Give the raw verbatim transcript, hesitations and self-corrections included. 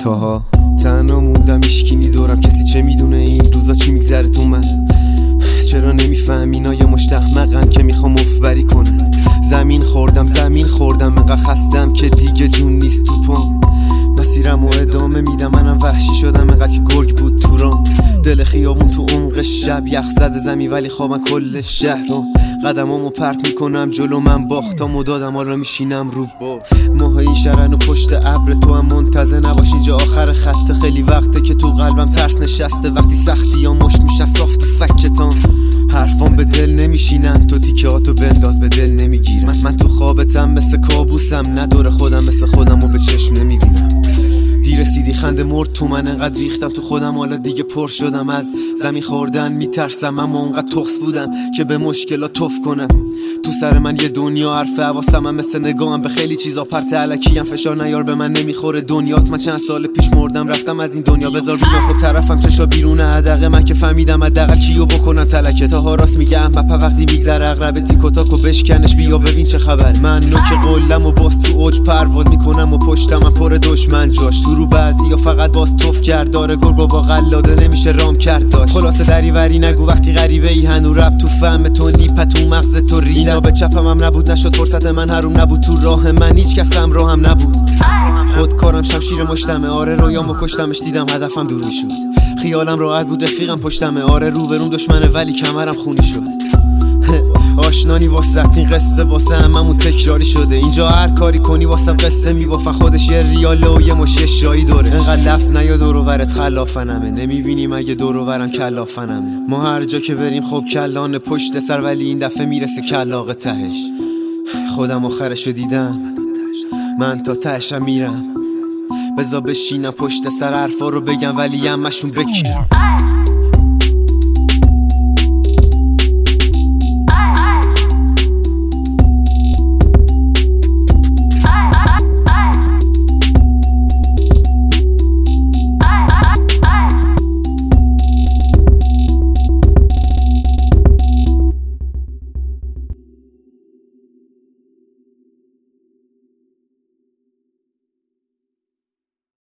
تاها تنها موندم، هیچکی دورم، کسی چه میدونه این روزا چی میگذره تو من. چرا نمیفهم اینا یه مشت احمقن که میخوام مفبری کنن. زمین خوردم زمین خوردم انقدر خستم که دیگه جون نیست تو پام. مسیرم و ادامه میدم، منم وحشی شدم انقدر که گرگ بود تو رام. دل خیابون تو عمق شب، یخ زده زمین ولی خوابم کل شهرام. قدمامو پرت میکنم جلو، من باختم و دادم، حالا میشینم رو با ماهای شرن و پشت ابر. تو هم منتظر نباش، اینجا آخر خط. خیلی وقته که تو قلبم ترس نشسته، وقتی سختی ها مشت میشن صاف تو فکتان. حرفان به دل نمیشینن، تو تیکه هاتو بنداز به دل نمیگیرم. من, من تو خوابتم مثل کابوسم، ندور خودم مثل خودم و به چشم نمیبینم. دیر رسیدی خنده مرد تو من، انقدر ریختم تو خودم حالا دیگه پر شدم. از زمین خوردن میترسم، اما اونقدر تخص بودم که به مشکلات توف کنم. تو سر من یه دنیا حرف حواسم هم مثل نگاهم به خیلی چیزا پرت علکیم. فشار نیار به من نمیخوره دنیات، من چند سال پیش مردم رفتم از این دنیا. بذار بیان خب طرفم چشا بیرون حدقه، من که فهمیدم حداقل کیو بکنم تلکه. تا راست میگه احمد وقتی میگذره اقرب تیک و تاک و بشکنش، بیا ببین چه خبر. من نوک قلم و باز تو اوج پرواز میکنم و پشتم من پر دشمن جاش. تو رو بعضیا فقط باز توف کرد، داره گرگو با قلاده نمیشه رام کرد داشت. خلاصه دریوری نگو وقتی غریبه ای، هنو رب تو فهم تو نیپه تو مغز تو ریدم. به چپم هم نبود، نشد فرصت من حروم نبود. تو راه من هیچ کس هم راه هم نبود. خودکارم شمشیر مشتمه، آره رویامو کشتمش، دیدم هدفم دور میشد. خیالم راحت بود رفیقم پشتمه، آره روبروم دشمنه ولی کمرم خونی شد. آشنانی واسه این قصه واسه هممون تکراری شده. اینجا هر کاری کنی واسه قصه میبافن، خودش یه ریاله و یه مش شایی دوره. انقدر لفظ نیا دور و برت خلافنمه، نمیبینی مگه دور و برم کلافنمه. ما هر جا که بریم خب کلانه پشت سر، ولی این دفعه میرسه کلاغ تهش. خودم آخرشو دیدم، من تا تهشم میرم. بذار بشینم پشت سر حرفا رو بگم ولی همشون بکیرم.